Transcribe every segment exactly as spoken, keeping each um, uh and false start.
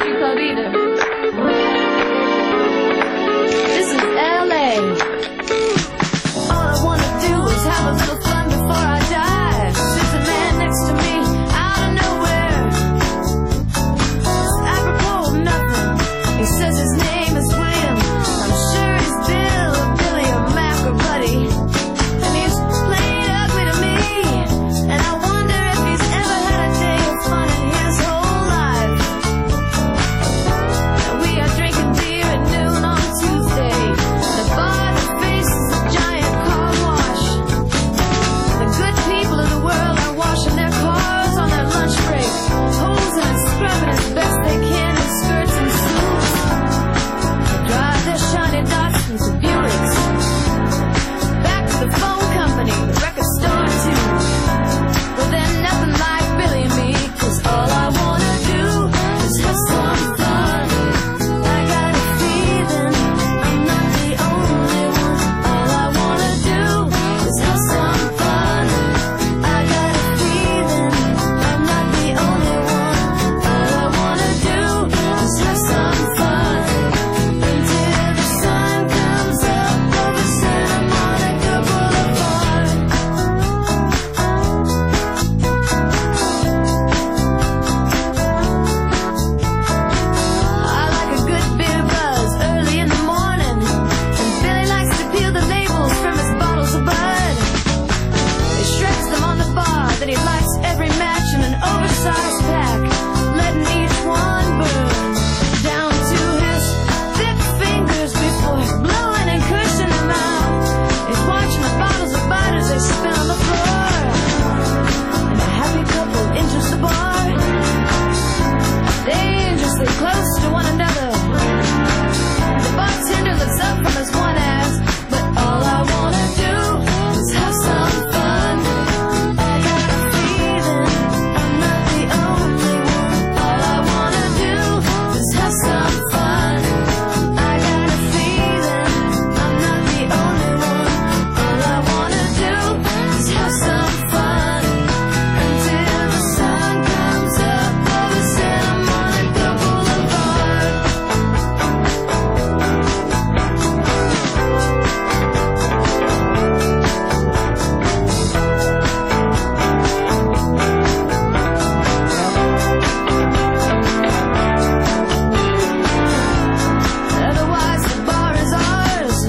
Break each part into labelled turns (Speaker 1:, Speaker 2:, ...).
Speaker 1: country club either. This is L A. All I wanna do is have a little fun before I die. There's a man next to me out of nowhere. Apropos of nothing, he says his name is William. I'm sure he's Bill or Billy or Mac or Buddy. And he's played ugly to me. And I wonder if he's ever had a day of fun in his whole life. And we are drinking beer at noon on Tuesday. The bar that faces a giant car wash. The good people of the world are washing their cars on their lunch break, hosing and scrubbing as best they can in skirts and suits. They drive their shiny Datsuns and Buicks back to the phone company, the record store too. But they're nothing like Billy and me, 'cause all I wanna do is have some fun. I got a feeling I'm not the only one. All I wanna do is have some fun. I got a feeling I'm not the only one. All I wanna do is have some fun until the sun comes up over Santa Monica Boulevard. I like a good beer buzz early in the morning, and Billy likes to peel the labels from his bottles of Bud. He shreds them on the bar, then he lights every match in an oversized pack, letting each one burn down to his thick fingers before blowing and cushing them out. He's watching the bottles of Bud as they spin on the floor, and a happy couple enters the bar, dangerously close to one another. The bartender looks up from his one ass, but all I wanna do is have some fun. I got a feeling I'm not the only one. All I wanna do is have some fun. I got a feeling I'm not the only one. All I wanna do is have some fun until the sun comes up over Santa Monica Boulevard. Otherwise the bar is ours.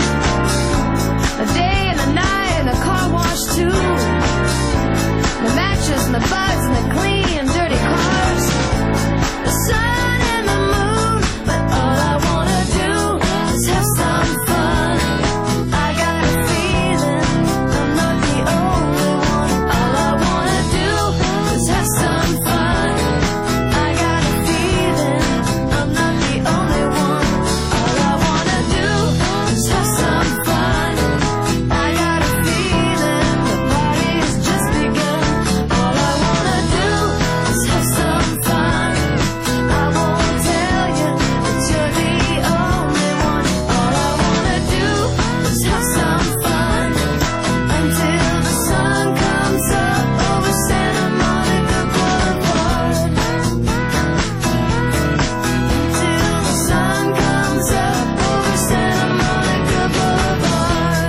Speaker 1: A day and a night and a car wash too. The matches and the buds and the clean dirty cars. The sun and the moon, but all I wanna do is have some fun. I got a feeling I'm not the only one. All I wanna do is have some fun. I got a feeling I'm not the only one. All I wanna do is have some fun. I got a feeling the party's just begun. All I wanna do is have some fun. I won't tell you that you're the only one. All I wanna do is have some fun until the sun comes up over Santa Monica Boulevard. Until the sun comes up over Santa Monica Boulevard.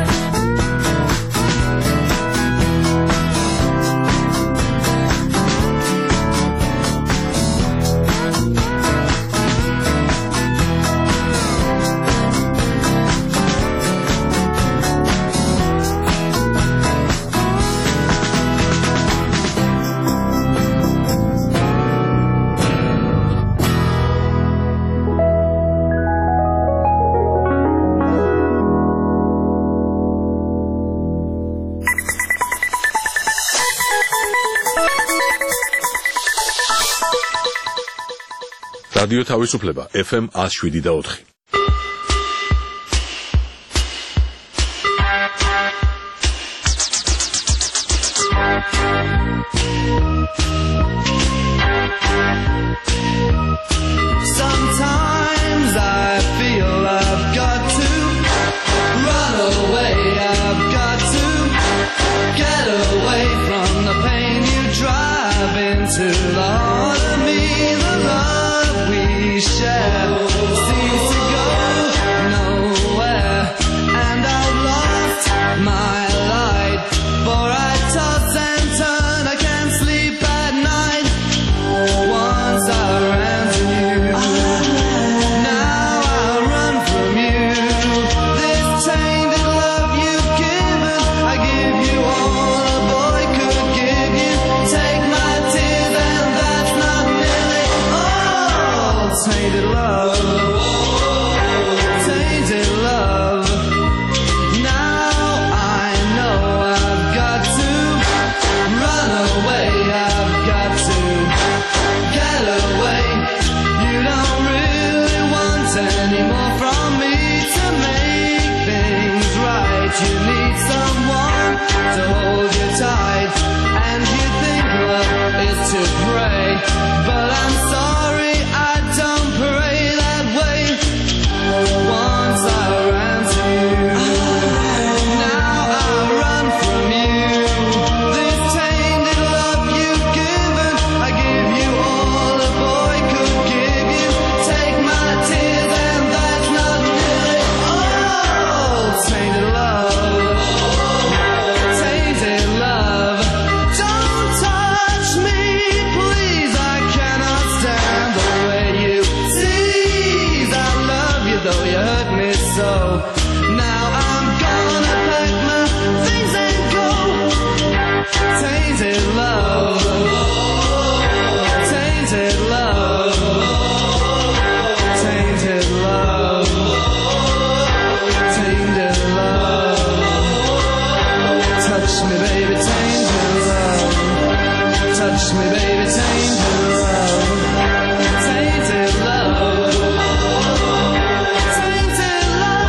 Speaker 2: რადიო თავისუფლება ეფ ემ one oh seven და four.
Speaker 3: Sometimes I feel I've got to run away, I've got to get away from the pain you drive into the heart of me, the love we love, tainted love. Now I know I've got to run away, I've got to get away. You don't really want any more from me to make things right. You need someone to hold you tight, and you think love is to pray, but I'm sorry, I don't pray that way. Once I ran to you, now I run from you. This tainted love you've given, I give you all a boy could give you. Take my tears and that's not nearly all. Tainted love, tainted love. Don't touch me, please, I cannot stand the way you tease. I love you though you hurt me so. Now I'm gonna pack my things and go. Tainted love, tainted love, tainted love, tainted love. Touch me, baby, tainted love. Touch me, baby, tainted love. Tainted love. Tainted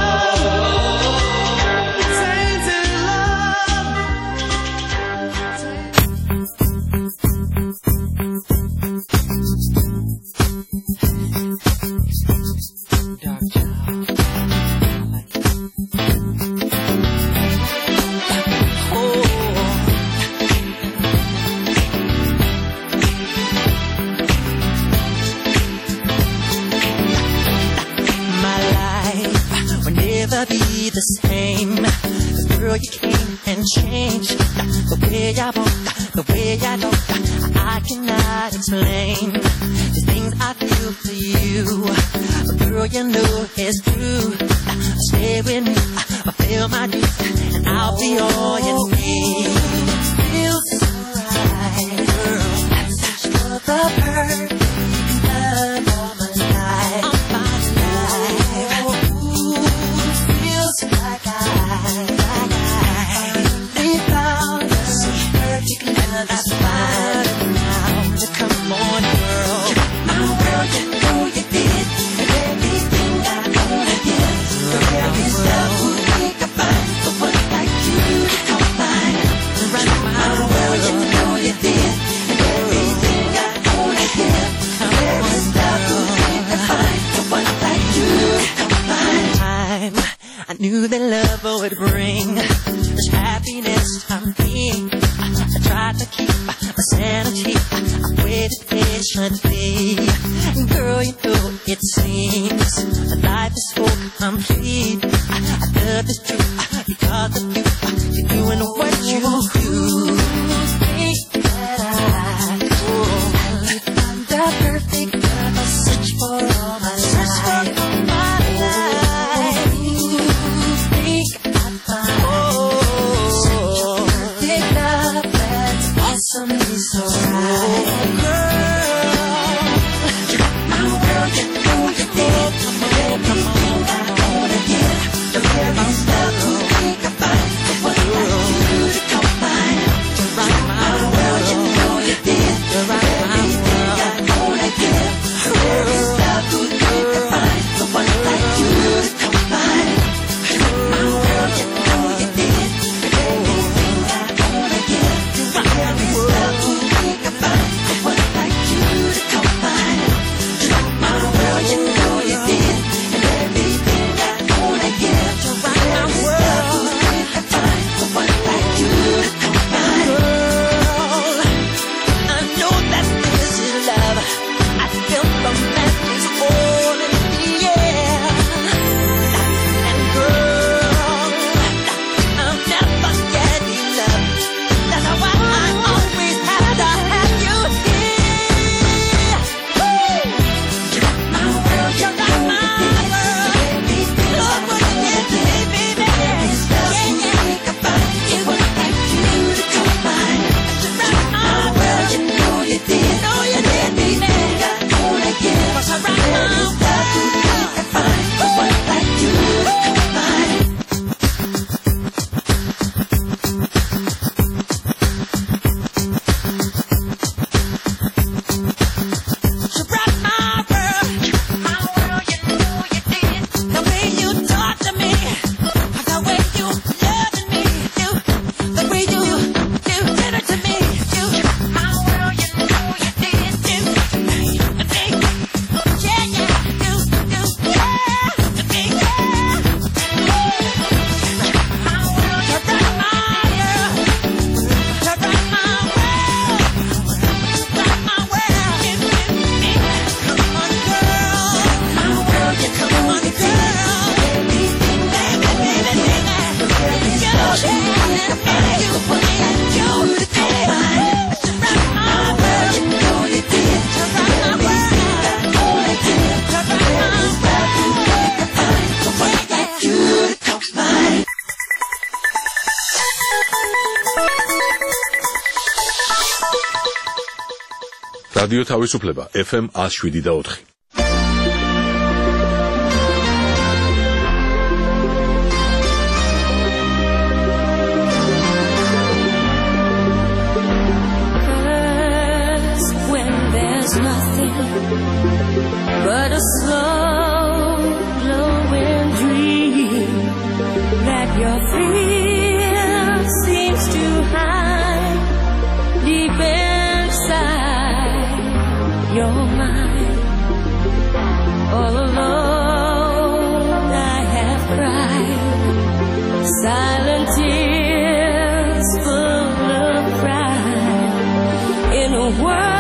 Speaker 4: Be the same. Girl, you came and changed the way I walk, the way I talk. I cannot explain the things I feel for you. But girl, you know it's true. Stay with me, I feel my dreams, and I'll be all you need. Feels so right, girl. I search for the perfect love all my life. All my life. Like I, like I finally found a perfect love that's fine now. Come on, girl. My world, you know you did everything I wanna give. The very stuff we can find, the one like you to come find. My world, you know you did everything I wanna give. The very stuff we can find, the one like you to come find. I knew that love would bring this happiness to me. I tried to keep my sanity. I waited patiently. Girl, you know it seems that life is so complete. I love this truth because of you. You're doing what you do. Think that I found the perfect love. I search for all my life. Somebody's so right, girl. My world, you know you did everything I wanna give. The very stuff we think about, the one like you to come find.
Speaker 2: რადიო თავისუფლება ეფ ემ one oh seven და four.
Speaker 5: Nothing but a slow glowing dream that your fear seems to hide deep inside your mind. All alone I have cried silent tears full of pride in a world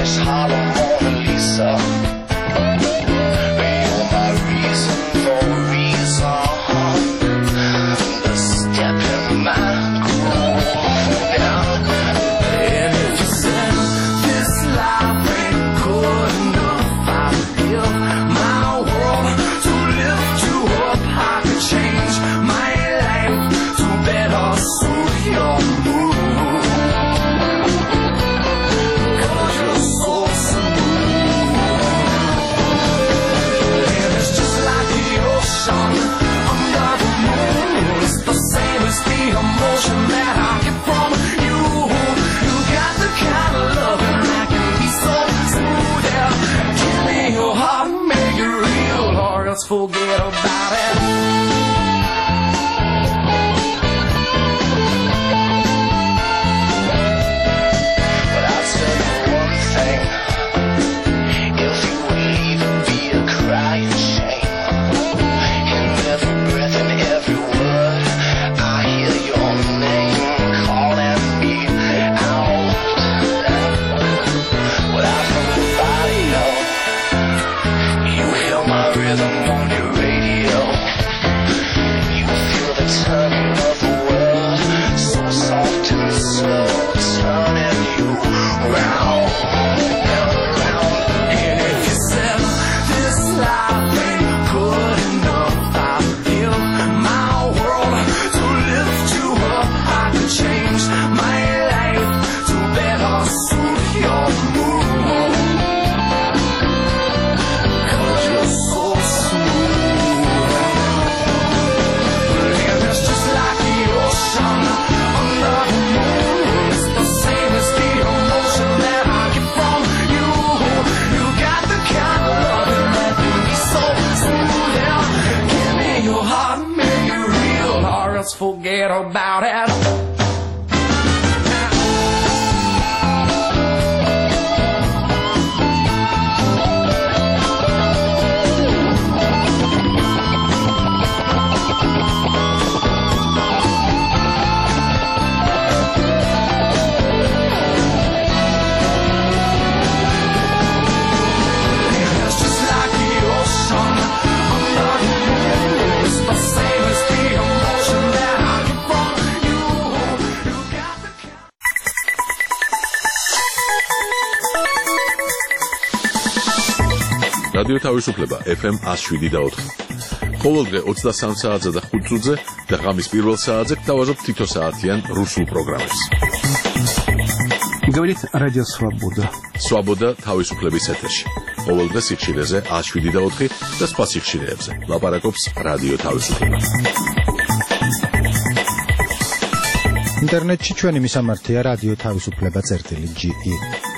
Speaker 6: Spanish Harlem Mona Lisa. You're my reason for a reason. The step in my groove now. And if you said this life ain't good enough, I'd give my world to lift you up. I could change my life to better suit your mood. Cause you're so smooth. And it's just like the ocean under the moon. It's the same as the emotion that I get from you. You got the kind of loving that can be so smooth. Yeah. Give me your heart and make it real, or else forget about it. But I'll tell you one thing. If you would leave, it'd be a crying shame. In every breath and every word, I hear your name calling me out. Without nobody know, you hear my rhythm on your radio. You feel the turning of the world, so soft and slow, turning you round and round. And if you said this life ain't good enough, I'd give my world to lift you up. I could change my life to better suit your mood. Cause you're so smooth. And it's just like the ocean under the moon. It's the same as the emotion that I get from you. You got the kind of loving that can be so smooth. Yeah. Give me your heart and make it real, or else forget about it. It's just like the ocean under the moon. It's the same as the emotion that I get from you. You got the kind.
Speaker 2: რადიო თავისუფლება ეფ ემ one oh seven და four. ყოველდღე ოცდასამ საათზე და ხუთ წუთზე და ღამის პირველ საათზე გთავაზობთ თითო საათიან რუსულ პროგრამებს.
Speaker 7: Говорит Радио Свобода.
Speaker 2: Свобода თავისუფლების ეთერში. ყოველდღე სიხშირეზე one oh seven და four და სხვა სიხშირეებზე. ლაპარაკობს რადიო თავისუფლება.
Speaker 8: ინტერნეტში ჩვენი მისამართია რადიო თავისუფლება წერტილი ჯი ი.